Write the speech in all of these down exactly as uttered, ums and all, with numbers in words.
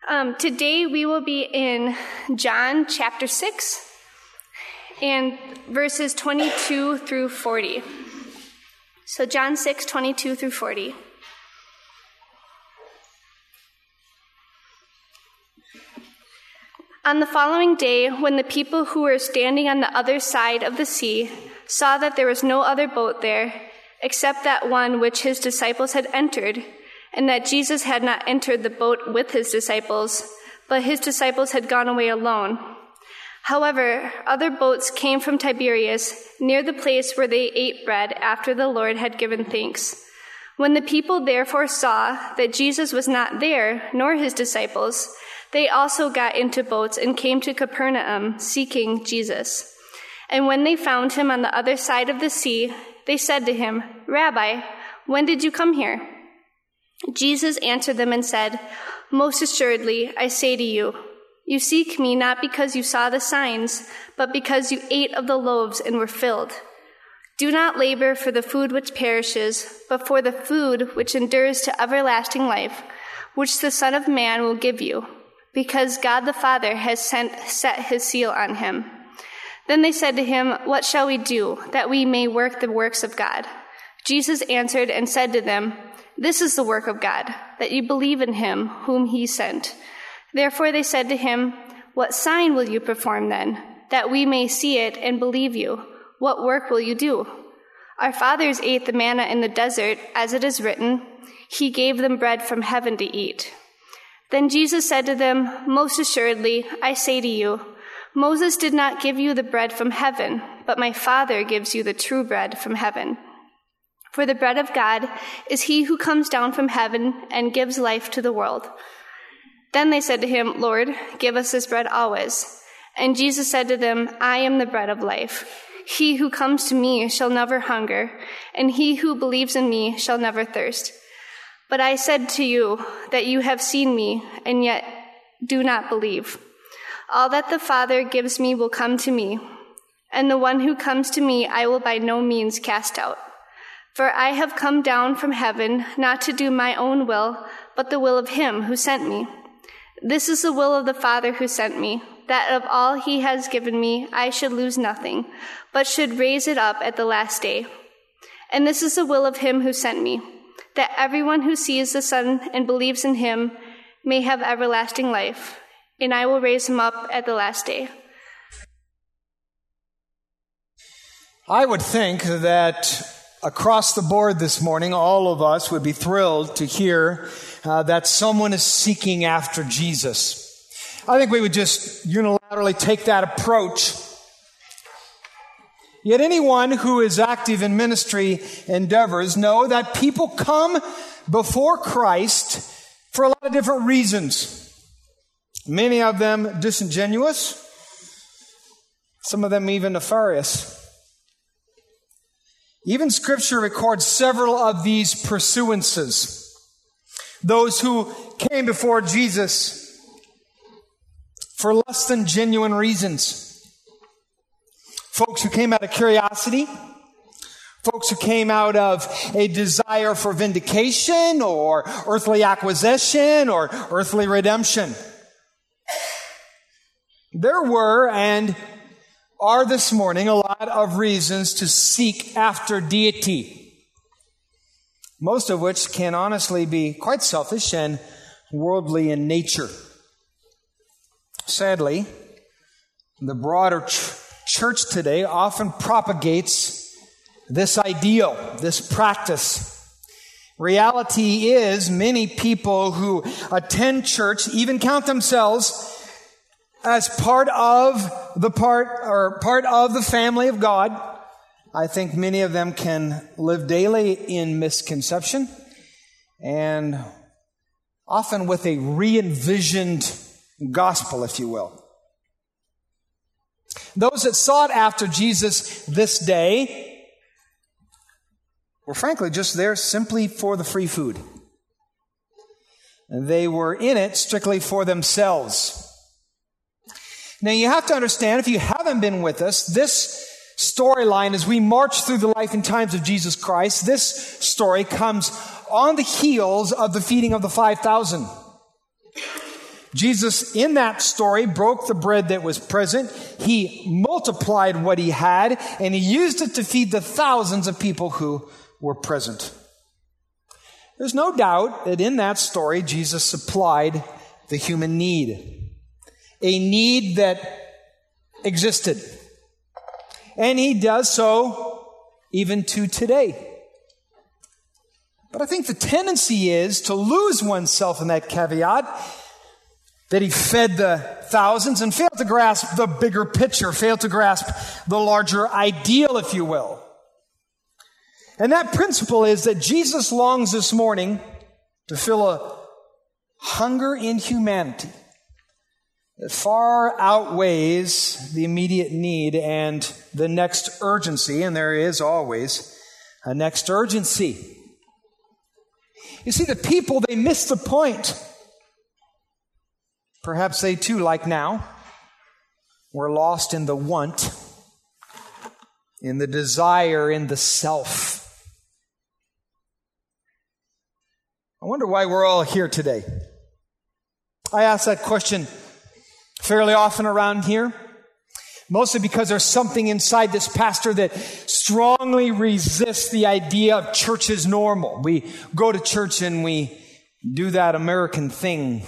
Um, today we will be in John chapter six and verses twenty-two through forty. So John six, twenty-two through forty. On the following day, when the people who were standing on the other side of the sea saw that there was no other boat there, except that one which his disciples had entered, and that Jesus had not entered the boat with his disciples, but his disciples had gone away alone. However, other boats came from Tiberias, near the place where they ate bread after the Lord had given thanks. When the people therefore saw that Jesus was not there, nor his disciples, they also got into boats and came to Capernaum, seeking Jesus. And when they found him on the other side of the sea, they said to him, "Rabbi, when did you come here?" Jesus answered them and said, "Most assuredly, I say to you, you seek me not because you saw the signs, but because you ate of the loaves and were filled. Do not labor for the food which perishes, but for the food which endures to everlasting life, which the Son of Man will give you, because God the Father has sent, set his seal on him." Then they said to him, "What shall we do, that we may work the works of God?" Jesus answered and said to them, "This is the work of God, that you believe in him whom he sent." Therefore they said to him, "What sign will you perform then, that we may see it and believe you? What work will you do? Our fathers ate the manna in the desert, as it is written, 'He gave them bread from heaven to eat.'" Then Jesus said to them, "Most assuredly, I say to you, Moses did not give you the bread from heaven, but my Father gives you the true bread from heaven. For the bread of God is he who comes down from heaven and gives life to the world." Then they said to him, "Lord, give us this bread always." And Jesus said to them, "I am the bread of life. He who comes to me shall never hunger, and he who believes in me shall never thirst. But I said to you that you have seen me, and yet do not believe. All that the Father gives me will come to me, and the one who comes to me I will by no means cast out. For I have come down from heaven not to do my own will, but the will of him who sent me. This is the will of the Father who sent me, that of all he has given me I should lose nothing, but should raise it up at the last day. And this is the will of him who sent me, that everyone who sees the Son and believes in him may have everlasting life, and I will raise him up at the last day." I would think that across the board this morning, all of us would be thrilled to hear uh, that someone is seeking after Jesus. I think we would just unilaterally take that approach. Yet anyone who is active in ministry endeavors know that people come before Christ for a lot of different reasons. Many of them disingenuous, some of them even nefarious. Even Scripture records several of these pursuances. Those who came before Jesus for less than genuine reasons. Folks who came out of curiosity. Folks who came out of a desire for vindication or earthly acquisition or earthly redemption. There were and are this morning a lot of reasons to seek after deity, most of which can honestly be quite selfish and worldly in nature. Sadly, the broader ch- church today often propagates this ideal, this practice. Reality is many people who attend church even count themselves as part of the part or part of the family of God. I think many of them can live daily in misconception and often with a re-envisioned gospel, if you will. Those that sought after Jesus this day were frankly just there simply for the free food. And they were in it strictly for themselves. Now, you have to understand, if you haven't been with us, this storyline as we march through the life and times of Jesus Christ, this story comes on the heels of the feeding of the five thousand. Jesus, in that story, broke the bread that was present. He multiplied what he had, and he used it to feed the thousands of people who were present. There's no doubt that in that story, Jesus supplied the human need, a need that existed. And he does so even to today. But I think the tendency is to lose oneself in that caveat, that he fed the thousands and failed to grasp the bigger picture, failed to grasp the larger ideal, if you will. And that principle is that Jesus longs this morning to fill a hunger in humanity that far outweighs the immediate need and the next urgency, and there is always a next urgency. You see, the people, they miss the point. Perhaps they too, like now, were lost in the want, in the desire, in the self. I wonder why we're all here today. I ask that question fairly often around here, mostly because there's something inside this pastor that strongly resists the idea of church as normal. We go to church and we do that American thing.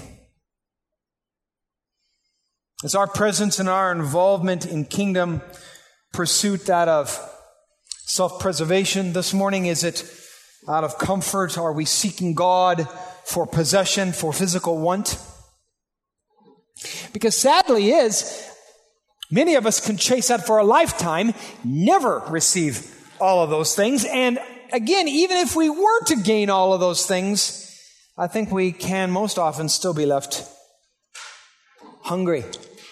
Is our presence and our involvement in kingdom pursuit that of self-preservation this morning? Is it out of comfort? Are we seeking God for possession, for physical want? Because sadly is, many of us can chase that for a lifetime, never receive all of those things. And again, even if we were to gain all of those things, I think we can most often still be left hungry.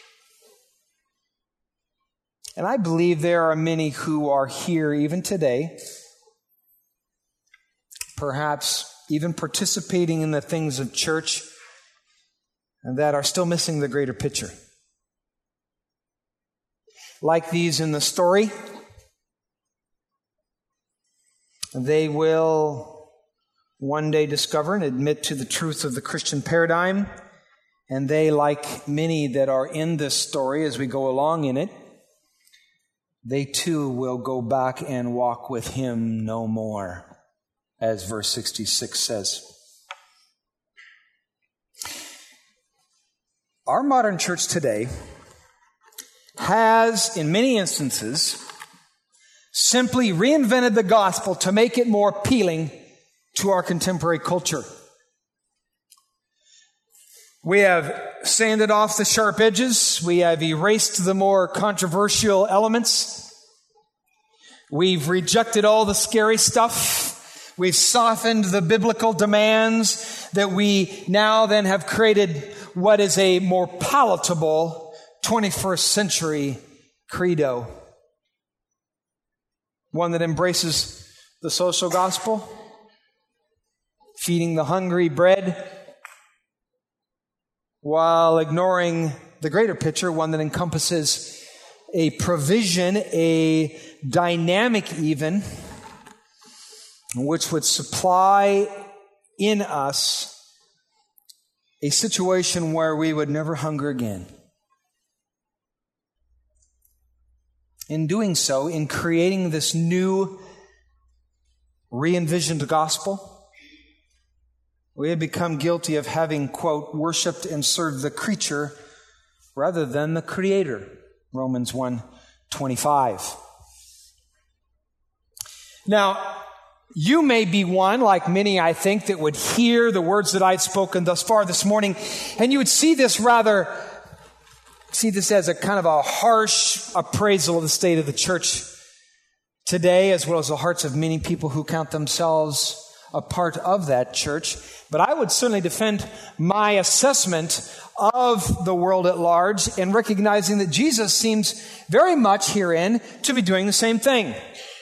And I believe there are many who are here even today, perhaps even participating in the things of church, and that are still missing the greater picture. Like these in the story, they will one day discover and admit to the truth of the Christian paradigm, and they, like many that are in this story as we go along in it, they too will go back and walk with him no more, as verse sixty-six says. Our modern church today has, in many instances, simply reinvented the gospel to make it more appealing to our contemporary culture. We have sanded off the sharp edges. We have erased the more controversial elements. We've rejected all the scary stuff. We've softened the biblical demands that we now then have created what is a more palatable twenty-first century credo. One that embraces the social gospel, feeding the hungry bread, while ignoring the greater picture, one that encompasses a provision, a dynamic even, which would supply in us a situation where we would never hunger again. In doing so, in creating this new, re-envisioned gospel, we have become guilty of having, quote, worshipped and served the creature rather than the Creator, Romans one twenty-five. Now, you may be one, like many, I think, that would hear the words that I'd spoken thus far this morning, and you would see this rather, see this as a kind of a harsh appraisal of the state of the church today, as well as the hearts of many people who count themselves a part of that church. But I would certainly defend my assessment of the world at large in recognizing that Jesus seems very much herein to be doing the same thing.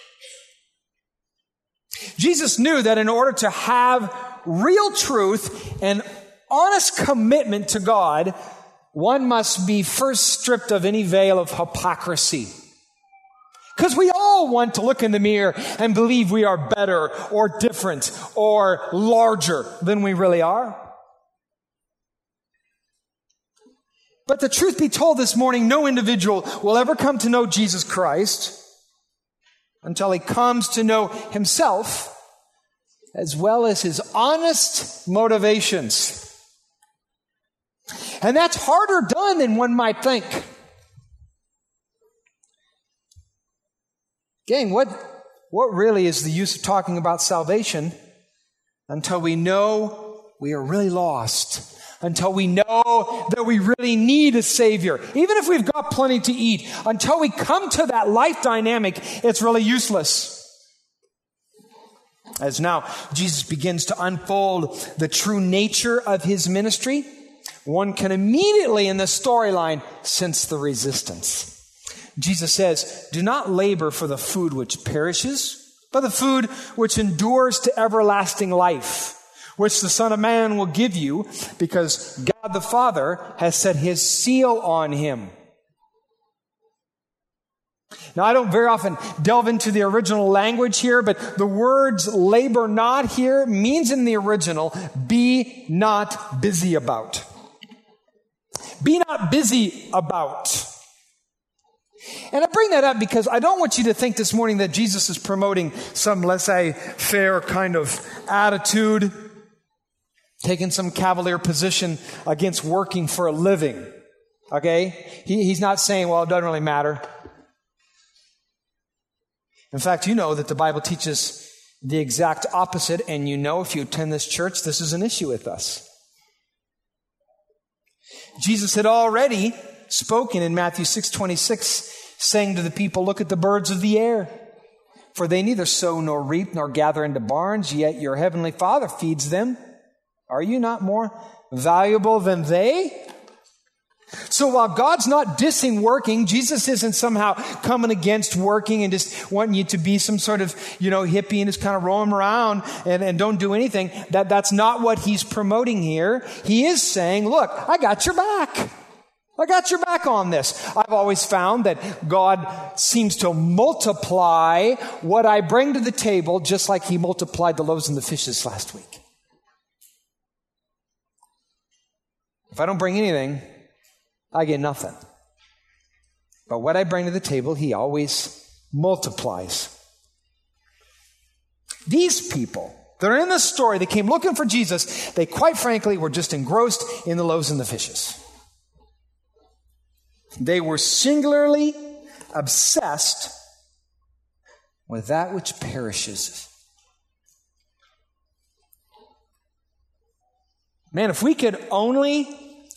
Jesus knew that in order to have real truth and honest commitment to God, one must be first stripped of any veil of hypocrisy. Because we all want to look in the mirror and believe we are better or different or larger than we really are. But the truth be told this morning, no individual will ever come to know Jesus Christ until he comes to know himself as well as his honest motivations. And that's harder done than one might think. Gang, what, what really is the use of talking about salvation until we know we are really lost? Until we know that we really need a Savior. Even if we've got plenty to eat, until we come to that life dynamic, it's really useless. As now Jesus begins to unfold the true nature of his ministry, one can immediately in the storyline sense the resistance. Jesus says, do not labor for the food which perishes, but the food which endures to everlasting life, which the Son of Man will give you, because God the Father has set his seal on him. Now, I don't very often delve into the original language here, but the words labor not here means in the original, be not busy about. Be not busy about. And I bring that up because I don't want you to think this morning that Jesus is promoting some laissez-faire kind of attitude, taking some cavalier position against working for a living. Okay? He, he's not saying, well, it doesn't really matter. In fact, you know that the Bible teaches the exact opposite, and you know if you attend this church, this is an issue with us. Jesus had already spoken in Matthew six twenty-six, saying to the people, look at the birds of the air, for they neither sow nor reap nor gather into barns, yet your heavenly Father feeds them. Are you not more valuable than they? So while God's not dissing working, Jesus isn't somehow coming against working and just wanting you to be some sort of, you know, hippie and just kind of roam around and, and don't do anything. That, that's not what he's promoting here. He is saying, look, I got your back. I got your back on this. I've always found that God seems to multiply what I bring to the table just like he multiplied the loaves and the fishes last week. If I don't bring anything, I get nothing. But what I bring to the table, he always multiplies. These people that are in this story, they came looking for Jesus. They quite frankly were just engrossed in the loaves and the fishes. They were singularly obsessed with that which perishes. Man, if we could only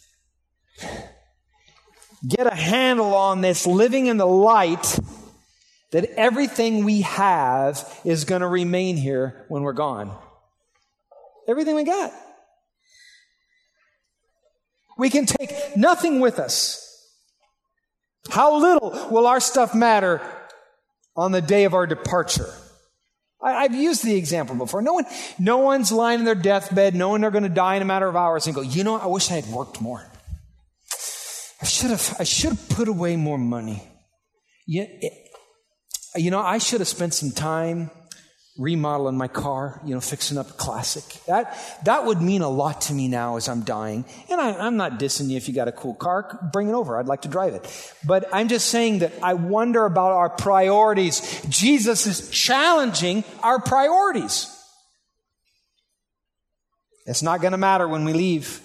get a handle on this living in the light that everything we have is going to remain here when we're gone. Everything we got. We can take nothing with us. How little will our stuff matter on the day of our departure? I, I've used the example before. No one, no one's lying in their deathbed knowing they're going to die in a matter of hours and go, you know, I wish I had worked more. I should have, I should have put away more money. You, it, you know, I should have spent some time remodeling my car, you know, fixing up a classic. That, that would mean a lot to me now as I'm dying. And I, I'm not dissing you if you got a cool car, bring it over. I'd like to drive it. But I'm just saying that I wonder about our priorities. Jesus is challenging our priorities. It's not going to matter when we leave.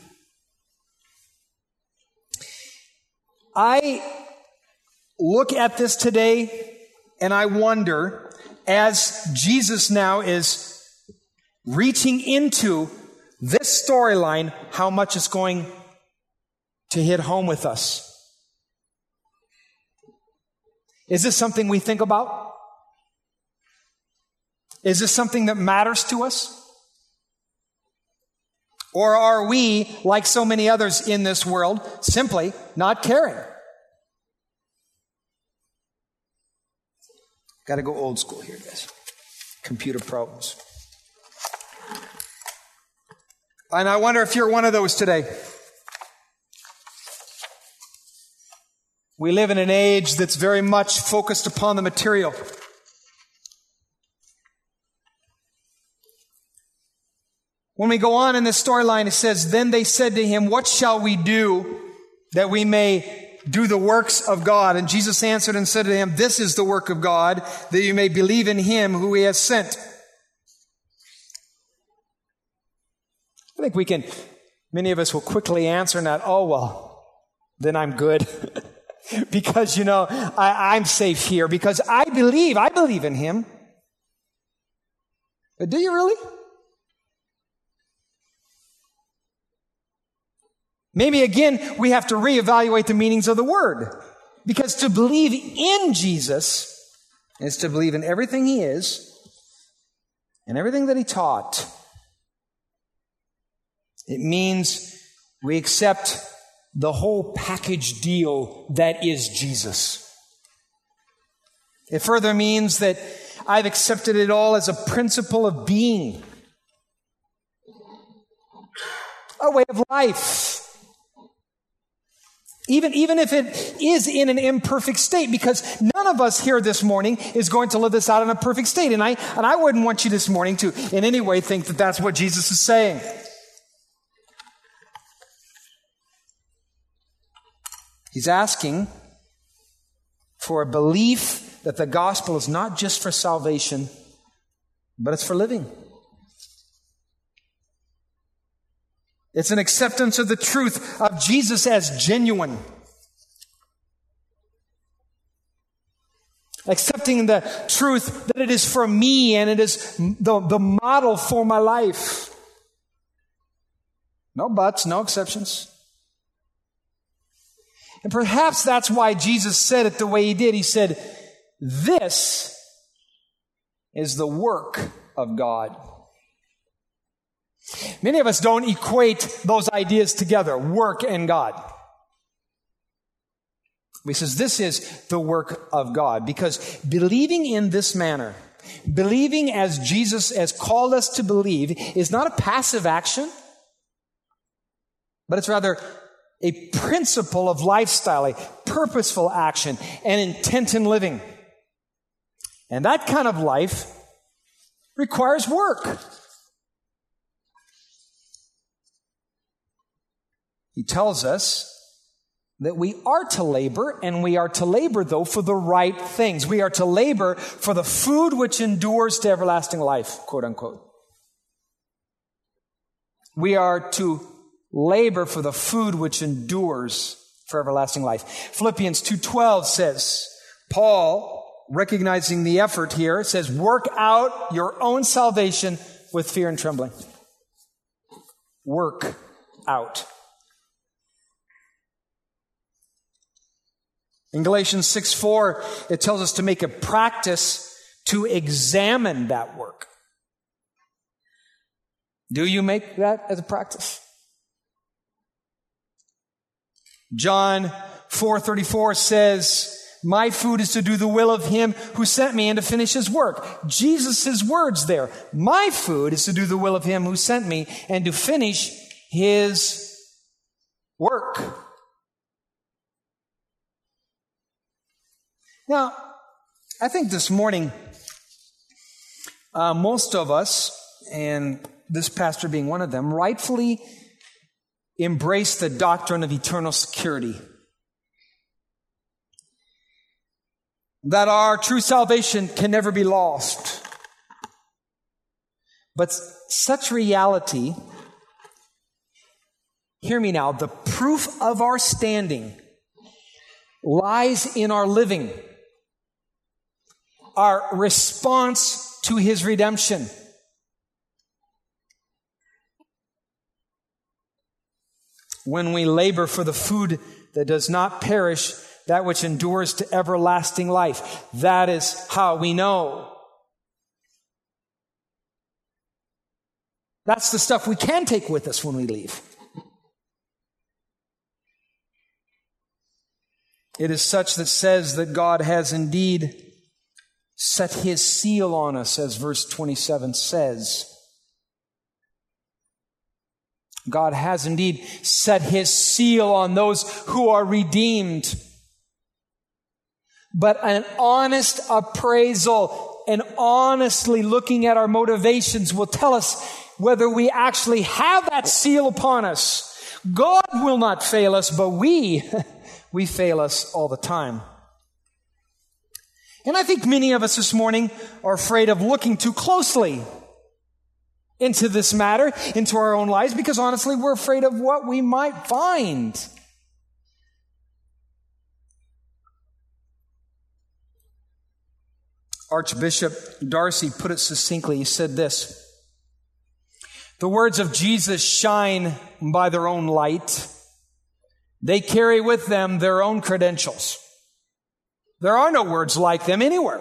I look at this today and I wonder, as Jesus now is reaching into this storyline, how much it's going to hit home with us. Is this something we think about? Is this something that matters to us? Or are we, like so many others in this world, simply not caring? Got to go old school here, guys. Computer problems. And I wonder if you're one of those today. We live in an age that's very much focused upon the material. When we go on in this storyline, it says, then they said to him, what shall we do that we may do the works of God. And Jesus answered and said to him, this is the work of God, that you may believe in him who he has sent. I think we can, many of us will quickly answer that, oh, well, then I'm good. Because, you know, I, I'm safe here because I believe, I believe in him. But do you really? Maybe again, we have to reevaluate the meanings of the word. Because to believe in Jesus is to believe in everything he is and everything that he taught. It means we accept the whole package deal that is Jesus. It further means that I've accepted it all as a principle of being, a way of life. Even, even if it is in an imperfect state, because none of us here this morning is going to live this out in a perfect state. And I, and I wouldn't want you this morning to in any way think that that's what Jesus is saying. He's asking for a belief that the gospel is not just for salvation, but it's for living. It's an acceptance of the truth of Jesus as genuine. Accepting the truth that it is for me and it is the, the model for my life. No buts, no exceptions. And perhaps that's why Jesus said it the way he did. He said, this is the work of God. Many of us don't equate those ideas together, work and God. He says this is the work of God, because believing in this manner, believing as Jesus has called us to believe, is not a passive action, but it's rather a principle of lifestyle, a purposeful action, and intent in living. And that kind of life requires work. He tells us that we are to labor, and we are to labor, though, for the right things. We are to labor for the food which endures to everlasting life, quote unquote. We are to labor for the food which endures for everlasting life. Philippians two twelve says, Paul, recognizing the effort here, says, work out your own salvation with fear and trembling. Work out. In Galatians six four, it tells us to make a practice to examine that work. Do you make that as a practice? John four thirty-four says, my food is to do the will of him who sent me and to finish his work. Jesus' words there. My food is to do the will of him who sent me and to finish his work. Now, I think this morning, uh, most of us, and this pastor being one of them, rightfully embrace the doctrine of eternal security. That our true salvation can never be lost. But such reality, hear me now, the proof of our standing lies in our living. Our response to his redemption. When we labor for the food that does not perish, that which endures to everlasting life. That is how we know. That's the stuff we can take with us when we leave. It is such that says that God has indeed set his seal on us, as verse twenty-seven says. God has indeed set his seal on those who are redeemed. But an honest appraisal and honestly looking at our motivations will tell us whether we actually have that seal upon us. God will not fail us, but we, we fail us all the time. And I think many of us this morning are afraid of looking too closely into this matter, into our own lives, because honestly, we're afraid of what we might find. Archbishop Darcy put it succinctly. He said this: the words of Jesus shine by their own light. They carry with them their own credentials. There are no words like them anywhere.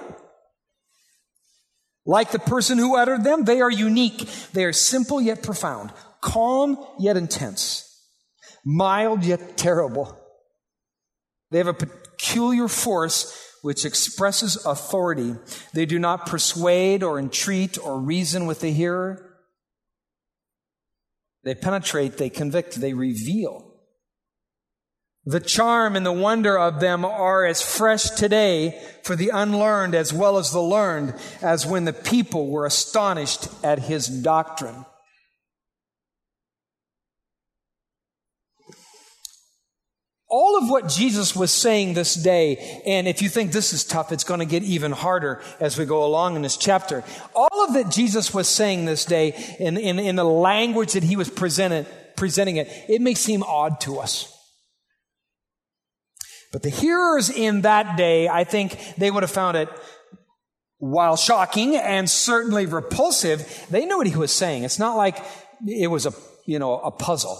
Like the person who uttered them, they are unique. They are simple yet profound, calm yet intense, mild yet terrible. They have a peculiar force which expresses authority. They do not persuade or entreat or reason with the hearer. They penetrate, they convict, they reveal. The charm and the wonder of them are as fresh today for the unlearned as well as the learned as when the people were astonished at his doctrine. All of what Jesus was saying this day, and if you think this is tough, it's going to get even harder as we go along in this chapter. All of that Jesus was saying this day in, in, in the language that he was presented, presenting it, it may seem odd to us. But the hearers in that day, I think they would have found it, while shocking and certainly repulsive, they knew what he was saying. It's not like it was a, you know, a puzzle.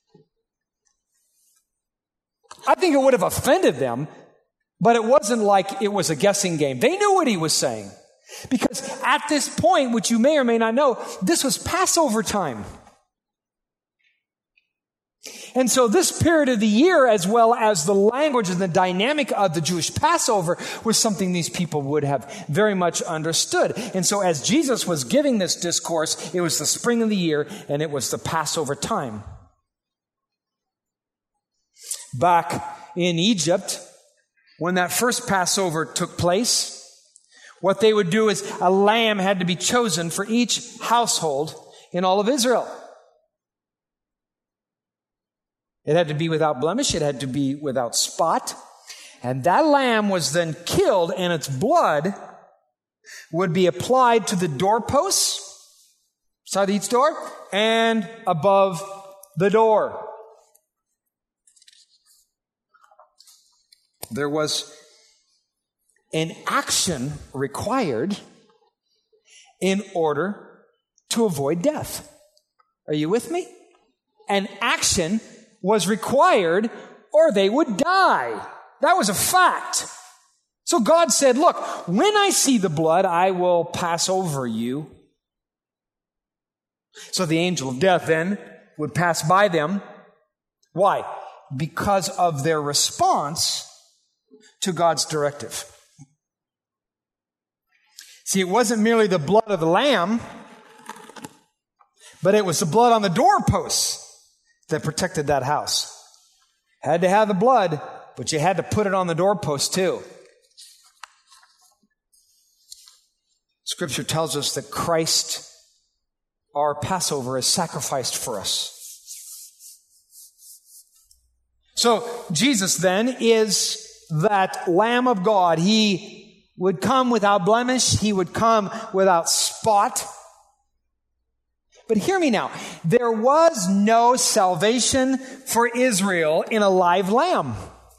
I think it would have offended them, but it wasn't like it was a guessing game. They knew what he was saying. Because at this point, which you may or may not know, this was Passover time. And so this period of the year, as well as the language and the dynamic of the Jewish Passover, was something these people would have very much understood. And so as Jesus was giving this discourse, it was the spring of the year, and it was the Passover time. Back in Egypt, when that first Passover took place, what they would do is a lamb had to be chosen for each household in all of Israel. It had to be without blemish. It had to be without spot. And that lamb was then killed, and its blood would be applied to the doorposts, beside each door, and above the door. There was an action required in order to avoid death. Are you with me? An action was required or they would die. That was a fact. So God said, look, when I see the blood, I will pass over you. So the angel of death then would pass by them. Why? Because of their response to God's directive. See, it wasn't merely the blood of the lamb, but it was the blood on the doorposts that protected that house. Had to have the blood, but you had to put it on the doorpost too. Scripture tells us that Christ, our Passover, is sacrificed for us. So Jesus then is that Lamb of God. He would come without blemish. He would come without spot. But hear me now. There was no salvation for Israel in a live lamb.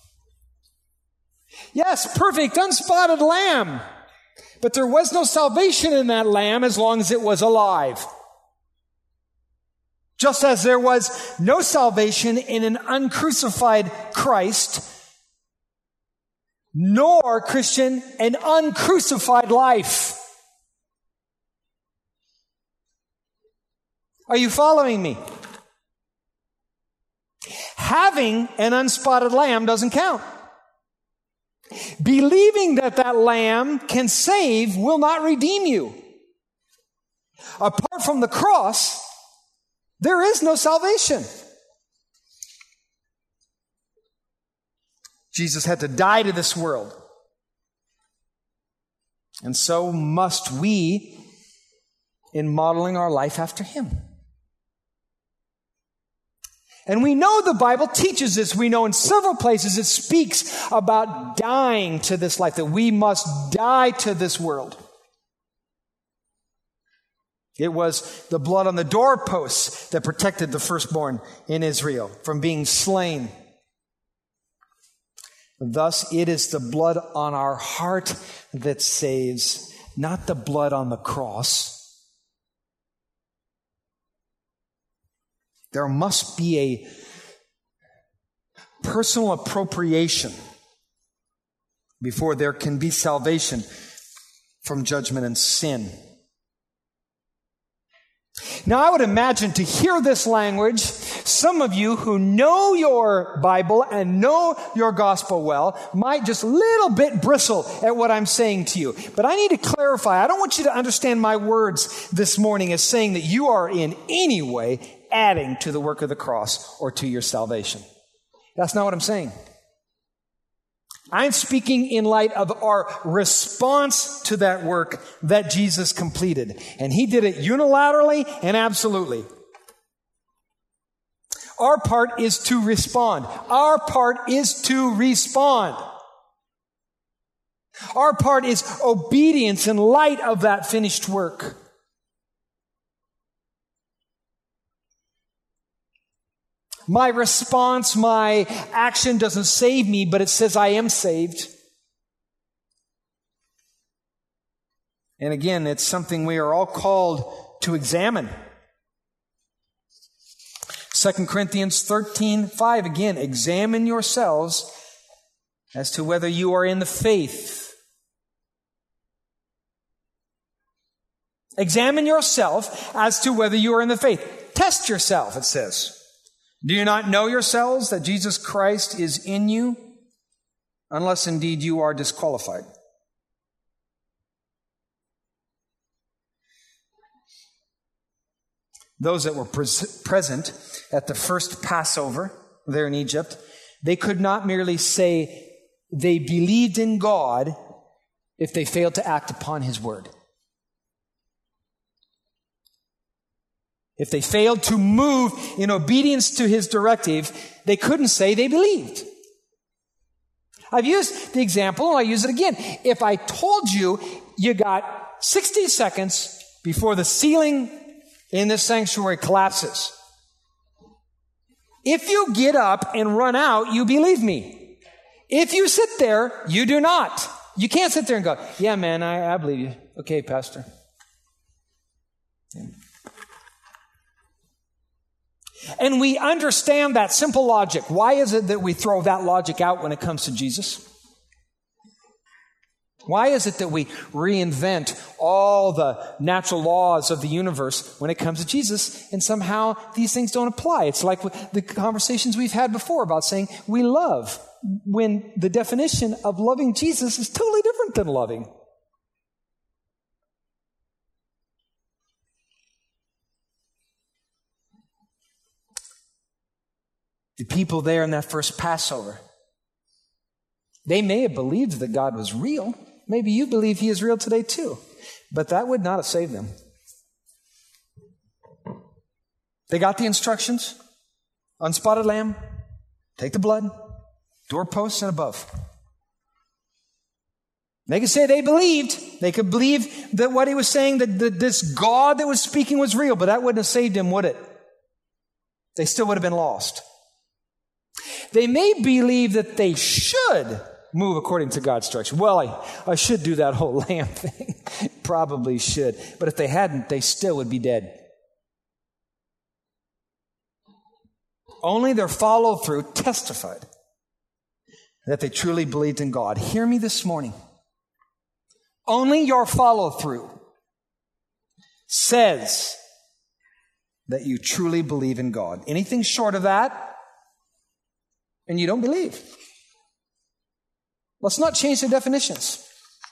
Yes, perfect, unspotted lamb. But there was no salvation in that lamb as long as it was alive. Just as there was no salvation in an uncrucified Christ, nor, Christian, an uncrucified life. Are you following me? Having an unspotted lamb doesn't count. Believing that that lamb can save will not redeem you. Apart from the cross, there is no salvation. Jesus had to die to this world. And so must we in modeling our life after him. And we know the Bible teaches this. We know in several places it speaks about dying to this life, that we must die to this world. It was the blood on the doorposts that protected the firstborn in Israel from being slain. Thus, it is the blood on our heart that saves, not the blood on the cross. There must be a personal appropriation before there can be salvation from judgment and sin. Now, I would imagine to hear this language, some of you who know your Bible and know your gospel well might just a little bit bristle at what I'm saying to you. But I need to clarify. I don't want you to understand my words this morning as saying that you are in any way adding to the work of the cross or to your salvation. That's not what I'm saying. I'm speaking in light of our response to that work that Jesus completed. And he did it unilaterally and absolutely. Our part is to respond. Our part is to respond. Our part is obedience in light of that finished work. My response, my action doesn't save me, but it says I am saved. And again, it's something we are all called to examine. Second Corinthians thirteen five, again, examine yourselves as to whether you are in the faith. Examine yourself as to whether you are in the faith. Test yourself, it says. Do you not know yourselves that Jesus Christ is in you, unless indeed you are disqualified? Those that were pres- present at the first Passover there in Egypt, they could not merely say they believed in God if they failed to act upon His word. If they failed to move in obedience to His directive, they couldn't say they believed. I've used the example, and I'll use it again. If I told you you got sixty seconds before the ceiling in this sanctuary collapses, if you get up and run out, you believe me. If you sit there, you do not. You can't sit there and go, yeah, man, I, I believe you. Okay, Pastor. Yeah. And we understand that simple logic. Why is it that we throw that logic out when it comes to Jesus? Why is it that we reinvent all the natural laws of the universe when it comes to Jesus, and somehow these things don't apply? It's like the conversations we've had before about saying we love, when the definition of loving Jesus is totally different than loving. The people there in that first Passover, they may have believed that God was real. Maybe you believe He is real today too. But that would not have saved them. They got the instructions. Unspotted lamb, take the blood, doorposts and above. They could say they believed. They could believe that what He was saying, that, that this God that was speaking was real, but that wouldn't have saved them, would it? They still would have been lost. They may believe that they should move according to God's direction. Well, I, I should do that whole lamb thing. Probably should. But if they hadn't, they still would be dead. Only their follow-through testified that they truly believed in God. Hear me this morning. Only your follow-through says that you truly believe in God. Anything short of that, and you don't believe. Let's not change the definitions.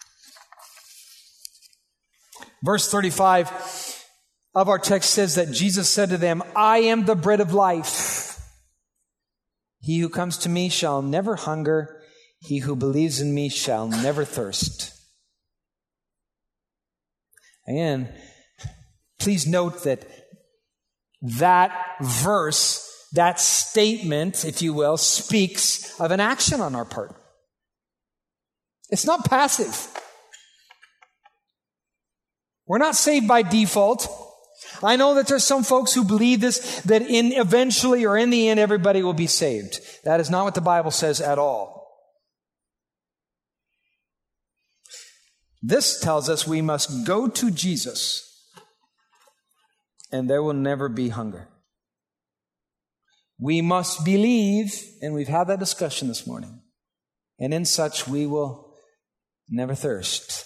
Verse thirty-five of our text says that Jesus said to them, I am the bread of life. He who comes to me shall never hunger. He who believes in me shall never thirst. Again, please note that that verse that statement, if you will, speaks of an action on our part. It's not passive. We're not saved by default. I know that there's some folks who believe this, that in eventually or in the end, everybody will be saved. That is not what the Bible says at all. This tells us we must go to Jesus, and there will never be hunger. We must believe, and we've had that discussion this morning, and in such we will never thirst.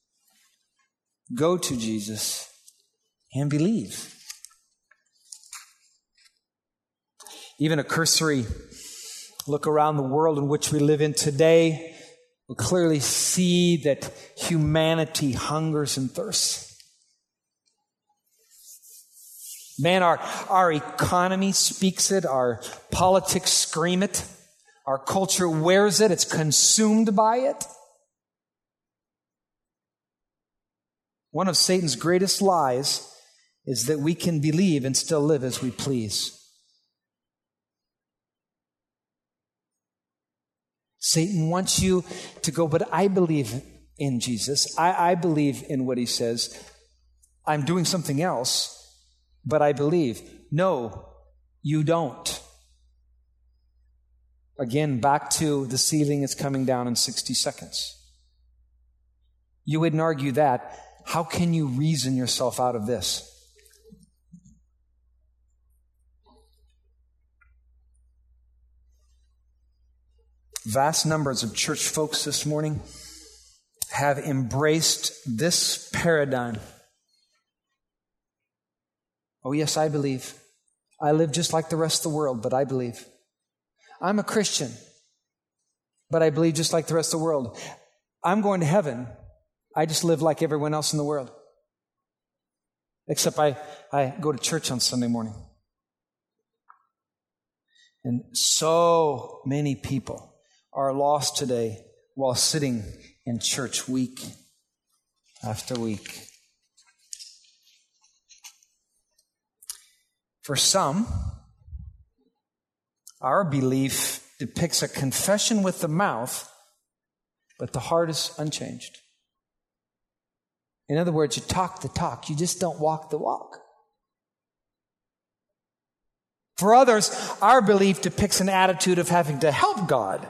Go to Jesus and believe. Even a cursory look around the world in which we live in today will clearly see that humanity hungers and thirsts. Man, our, our economy speaks it, our politics scream it, our culture wears it, it's consumed by it. One of Satan's greatest lies is that we can believe and still live as we please. Satan wants you to go, but I believe in Jesus. I, I believe in what he says. I'm doing something else, but I believe. No, you don't. Again, back to the ceiling is coming down in sixty seconds. You wouldn't argue that. How can you reason yourself out of this? Vast numbers of church folks this morning have embraced this paradigm. Oh, yes, I believe. I live just like the rest of the world, but I believe. I'm a Christian, but I believe just like the rest of the world. I'm going to heaven. I just live like everyone else in the world. Except I, I go to church on Sunday morning. And so many people are lost today while sitting in church week after week. For some, our belief depicts a confession with the mouth, but the heart is unchanged. In other words, you talk the talk, you just don't walk the walk. For others, our belief depicts an attitude of having to help God.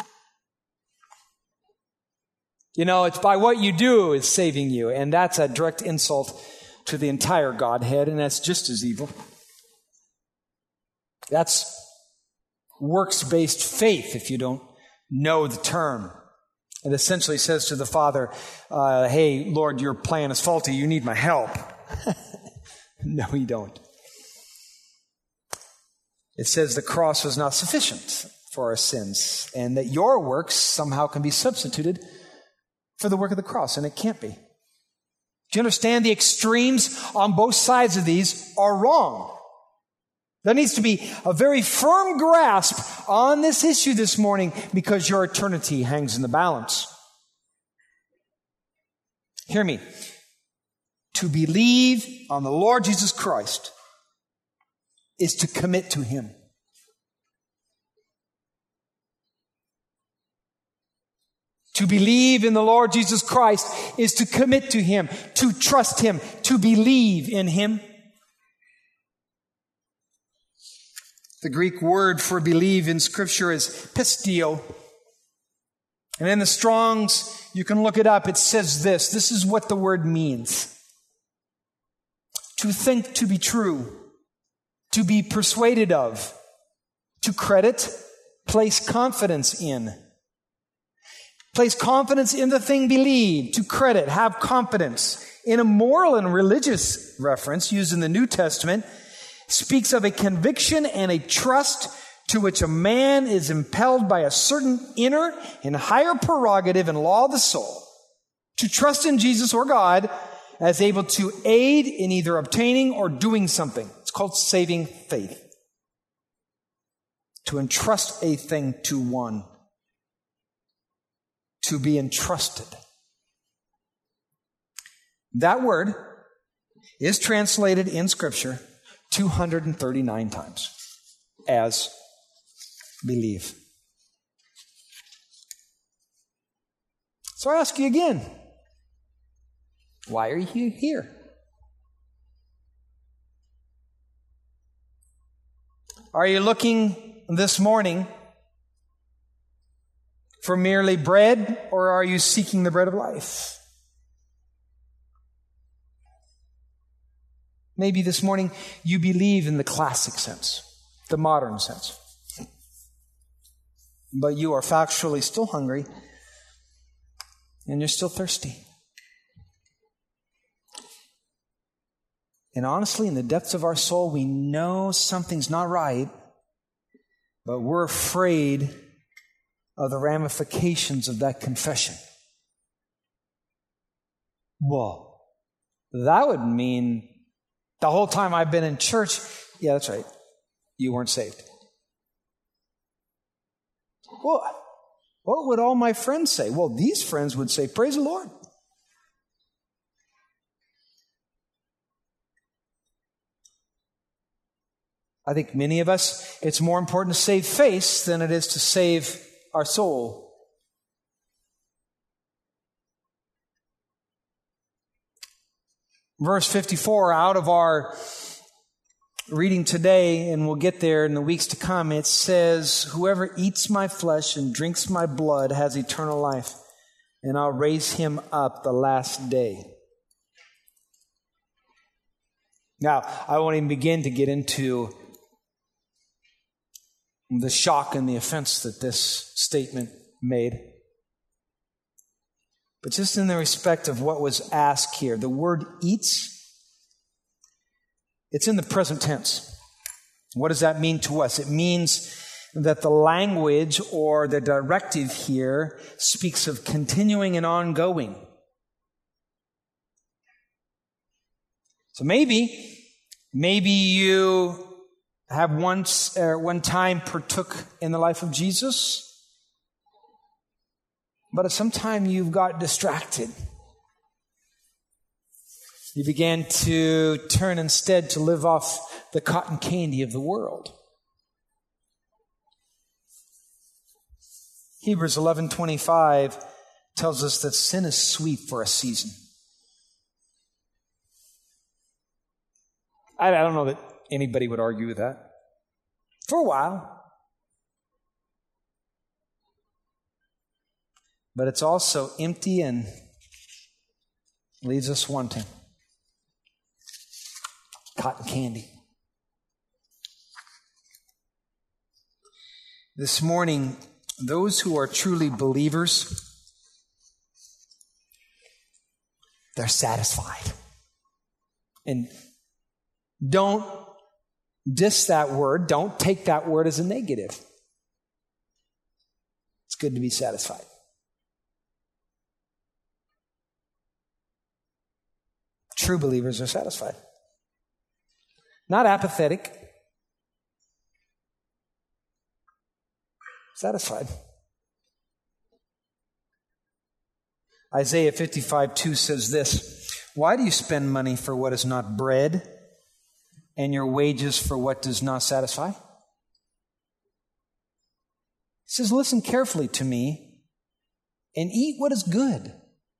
You know, it's by what you do is saving you, and that's a direct insult to the entire Godhead, and that's just as evil. That's works-based faith, if you don't know the term. It essentially says to the Father, uh, hey, Lord, your plan is faulty. You need my help. No, you don't. It says the cross was not sufficient for our sins, and that your works somehow can be substituted for the work of the cross, and it can't be. Do you understand? The extremes on both sides of these are wrong. There needs to be a very firm grasp on this issue this morning because your eternity hangs in the balance. Hear me. To believe on the Lord Jesus Christ is to commit to Him. To believe in the Lord Jesus Christ is to commit to Him, to trust Him, to believe in Him. The Greek word for believe in Scripture is pistio. And in the Strong's, you can look it up, it says this. This is what the word means. To think to be true, to be persuaded of, to credit, place confidence in. Place confidence in the thing believed, to credit, have confidence. In a moral and religious reference used in the New Testament, speaks of a conviction and a trust to which a man is impelled by a certain inner and higher prerogative and law of the soul. To trust in Jesus or God as able to aid in either obtaining or doing something. It's called saving faith. To entrust a thing to one. To be entrusted. That word is translated in Scripture two hundred thirty-nine times. as believe. So I ask you again, why are you here? Are you looking this morning for merely bread, or are you seeking the bread of life? Maybe this morning you believe in the classic sense, the modern sense, but you are factually still hungry and you're still thirsty. And honestly, in the depths of our soul, we know something's not right, but we're afraid of the ramifications of that confession. Well, that would mean the whole time I've been in church, yeah, that's right, you weren't saved. Well, what would all my friends say? Well, these friends would say, praise the Lord. I think many of us, it's more important to save face than it is to save our soul. Verse fifty-four, out of our reading today, and we'll get there in the weeks to come, it says, whoever eats my flesh and drinks my blood has eternal life, and I'll raise him up the last day. Now, I won't even begin to get into the shock and the offense that this statement made. But just in the respect of what was asked here, the word eats, it's in the present tense. What does that mean to us? It means that the language or the directive here speaks of continuing and ongoing. So maybe, maybe you have once, uh, one time partook in the life of Jesus, but at some time you've got distracted. You began to turn instead to live off the cotton candy of the world. Hebrews eleven twenty-five tells us that sin is sweet for a season. I don't know that anybody would argue with that. For a while. But it's also empty and leaves us wanting. Cotton candy. This morning, those who are truly believers, they're satisfied. And don't diss that word. Don't take that word as a negative. It's good to be satisfied. True believers are satisfied. Not apathetic. Satisfied. Isaiah fifty-five two says this, why do you spend money for what is not bread, and your wages for what does not satisfy? He says, listen carefully to me and eat what is good,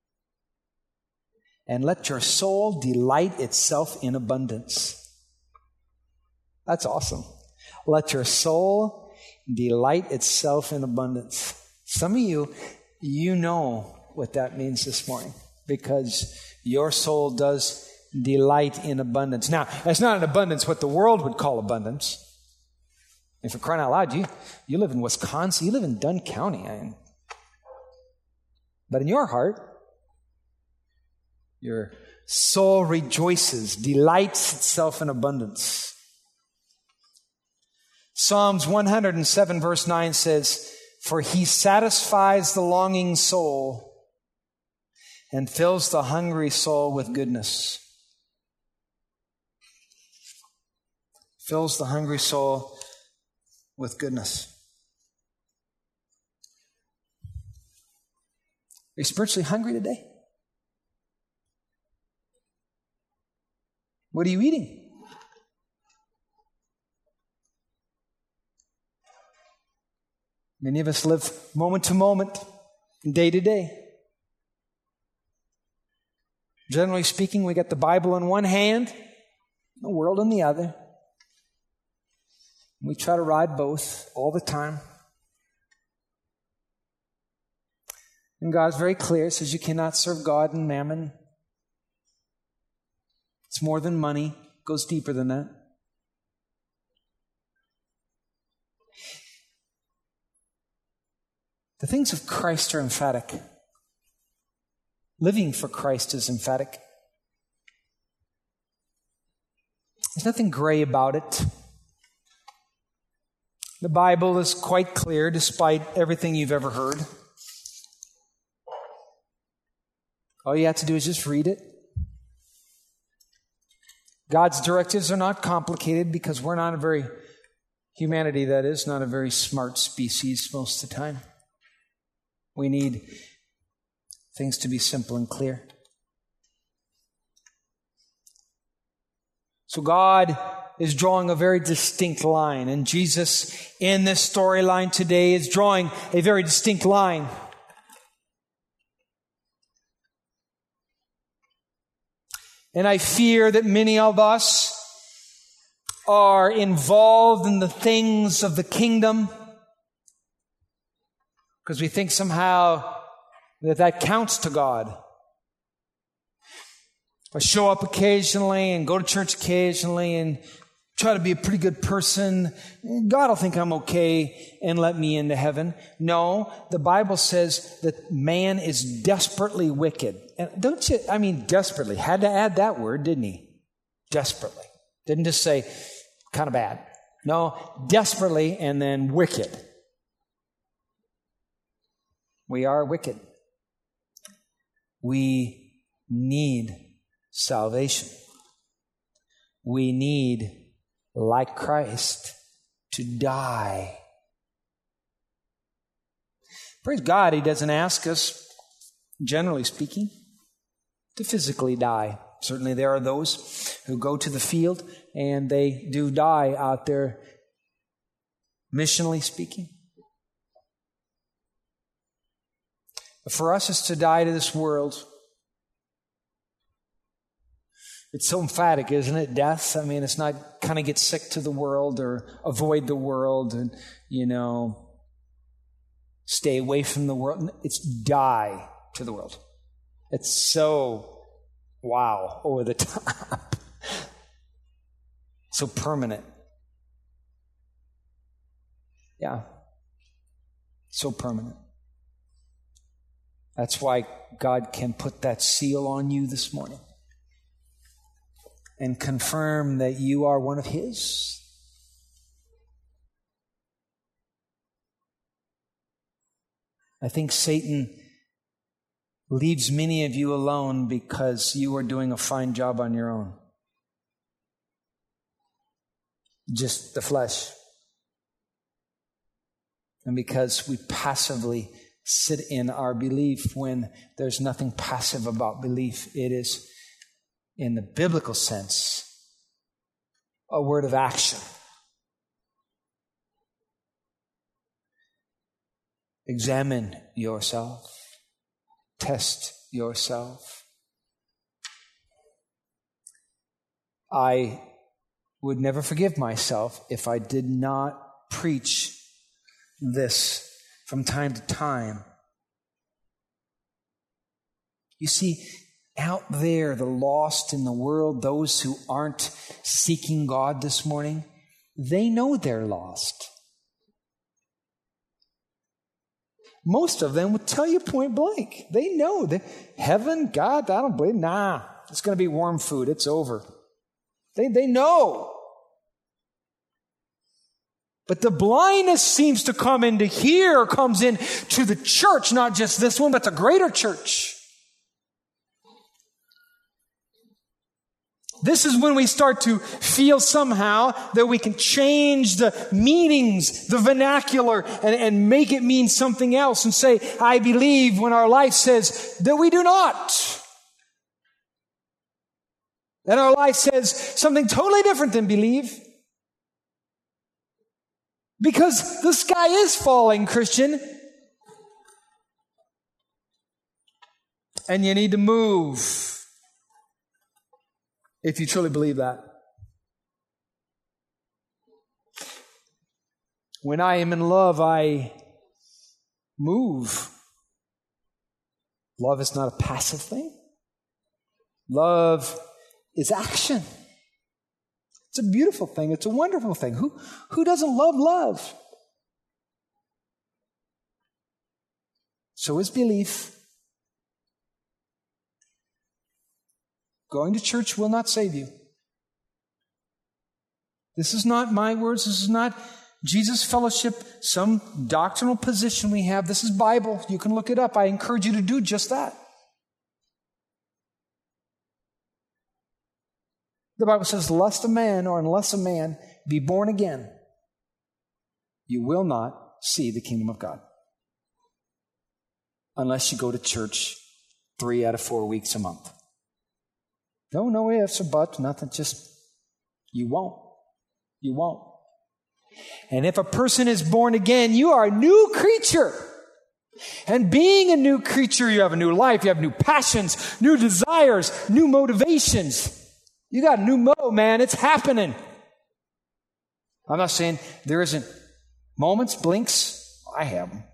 and let your soul delight itself in abundance. That's awesome. Let your soul delight itself in abundance. Some of you, you know what that means this morning, because your soul does delight in abundance. Now, that's not an abundance what the world would call abundance. And for crying out loud, you, you live in Wisconsin, you live in Dunn County. I mean, but in your heart, your soul rejoices, delights itself in abundance. Psalms one hundred seven verse nine says, for he satisfies the longing soul and fills the hungry soul with goodness. Fills the hungry soul with goodness. Are you spiritually hungry today? What are you eating? Many of us live moment to moment, day to day. Generally speaking, we got the Bible in one hand, the world in the other. We try to ride both all the time. And God's very clear. It says you cannot serve God and mammon. It's more than money. It goes deeper than that. The things of Christ are emphatic. Living for Christ is emphatic. There's nothing gray about it. The Bible is quite clear despite everything you've ever heard. All you have to do is just read it. God's directives are not complicated because we're not a very, humanity that is, not a very smart species most of the time. We need things to be simple and clear. So God is drawing a very distinct line, and Jesus in this storyline today is drawing a very distinct line. And I fear that many of us are involved in the things of the kingdom because we think somehow that that counts to God. I show up occasionally and go to church occasionally and try to be a pretty good person. God will think I'm okay and let me into heaven. No, the Bible says that man is desperately wicked. And don't you, I mean desperately, had to add that word, didn't he? Desperately. Didn't just say kind of bad. No, desperately and then wicked. We are wicked. We need salvation. We need, like Christ, to die. Praise God, He doesn't ask us, generally speaking, to physically die. Certainly there are those who go to the field and they do die out there, missionally speaking. But for us, it's to die to this world. It's so emphatic, isn't it? Death. I mean, it's not kind of get sick to the world or avoid the world and, you know, stay away from the world. It's die to the world. It's so, wow, over the top. So permanent. Yeah. So permanent. That's why God can put that seal on you this morning and confirm that you are one of His. I think Satan leaves many of you alone because you are doing a fine job on your own. Just the flesh. And because we passively sit in our belief when there's nothing passive about belief. It is, in the biblical sense, a word of action. Examine yourself. Test yourself. I would never forgive myself if I did not preach this from time to time. You see, out there, the lost in the world, those who aren't seeking God this morning, they know they're lost. Most of them would tell you point blank. They know that heaven, God, I don't believe, nah, it's going to be warm food. It's over. They, they know. But the blindness seems to come into here, comes in to the church, not just this one, but the greater church. This is when we start to feel somehow that we can change the meanings, the vernacular, and, and make it mean something else and say, I believe, when our life says that we do not. And our life says something totally different than believe. Because the sky is falling, Christian. And you need to move if you truly believe that. When I am in love, I move. Love is not a passive thing. Love is action. It's a beautiful thing. It's a wonderful thing. Who, who doesn't love love? So is belief. Going to church will not save you. This is not my words. This is not Jesus Fellowship, some doctrinal position we have. This is Bible. You can look it up. I encourage you to do just that. The Bible says, lest a man or unless a man be born again, you will not see the kingdom of God. Unless you go to church three out of four weeks a month. No, no ifs or buts, nothing. Just, you won't. You won't. And if a person is born again, you are a new creature. And being a new creature, you have a new life, you have new passions, new desires, new motivations. You got a new mo, man. It's happening. I'm not saying there isn't moments, blinks. I have them.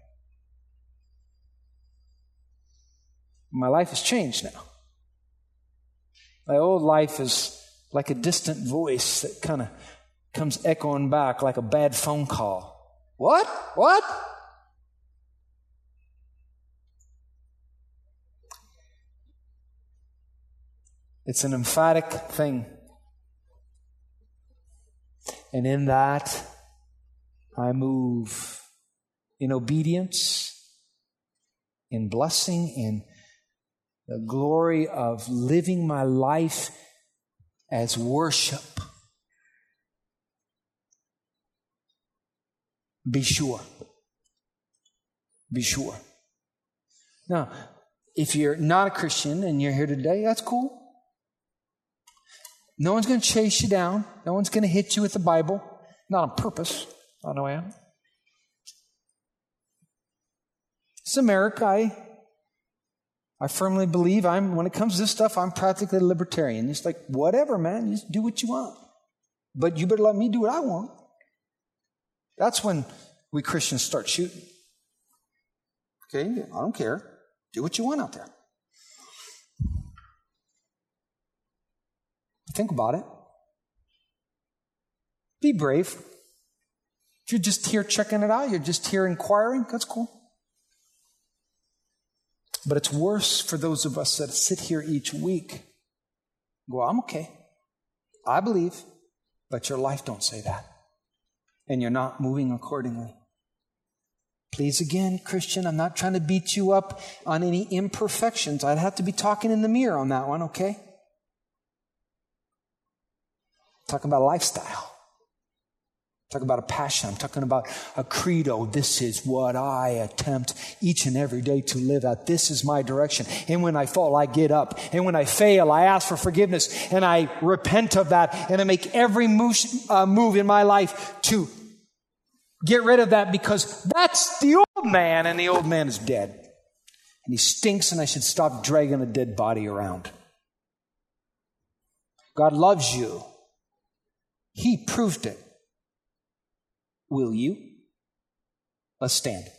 My life has changed now. My old life is like a distant voice that kind of comes echoing back like a bad phone call. What? What? It's an emphatic thing. And in that, I move in obedience, in blessing, in the glory of living my life as worship. Be sure. Be sure. Now, if you're not a Christian and you're here today, that's cool. No one's going to chase you down. No one's going to hit you with the Bible. Not on purpose. I know I am. It's America. I, I firmly believe I'm, when it comes to this stuff, I'm practically a libertarian. It's like, whatever, man. You just do what you want. But you better let me do what I want. That's when we Christians start shooting. Okay? I don't care. Do what you want out there. Think about it. Be brave. If you're just here checking it out, you're just here inquiring, that's cool. But it's worse for those of us that sit here each week. Go, I'm okay. I believe, but your life don't say that. And you're not moving accordingly. Please again, Christian, I'm not trying to beat you up on any imperfections. I'd have to be talking in the mirror on that one, okay? Talking about a lifestyle. Talking about a passion. I'm talking about a credo. This is what I attempt each and every day to live out. This is my direction. And when I fall, I get up. And when I fail, I ask for forgiveness. And I repent of that. And I make every move, uh, move in my life to get rid of that, because that's the old man, and the old man is dead. And he stinks, and I should stop dragging a dead body around. God loves you. He proved it. Will you? Let's stand.